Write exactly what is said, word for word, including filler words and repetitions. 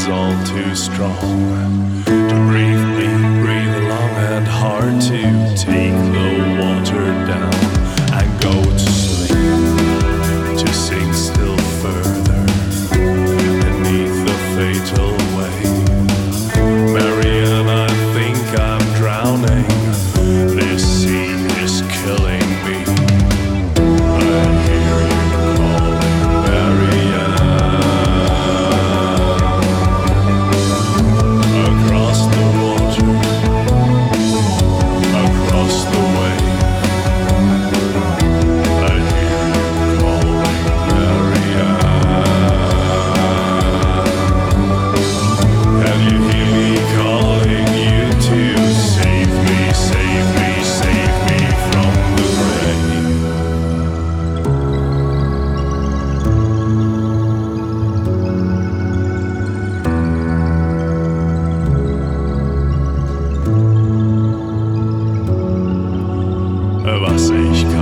is all too strong to breathe me, breathe long and hard to take the water down and go to sleep, to sink still further beneath the fatal wave. Marianne, I think I'm drowning. This sea is killing me. I hear you calling, Marianne. Across the water, across the wave, I hear you calling, Marianne. Can you hear me calling you to save me, save me, save me from the grave? Was ich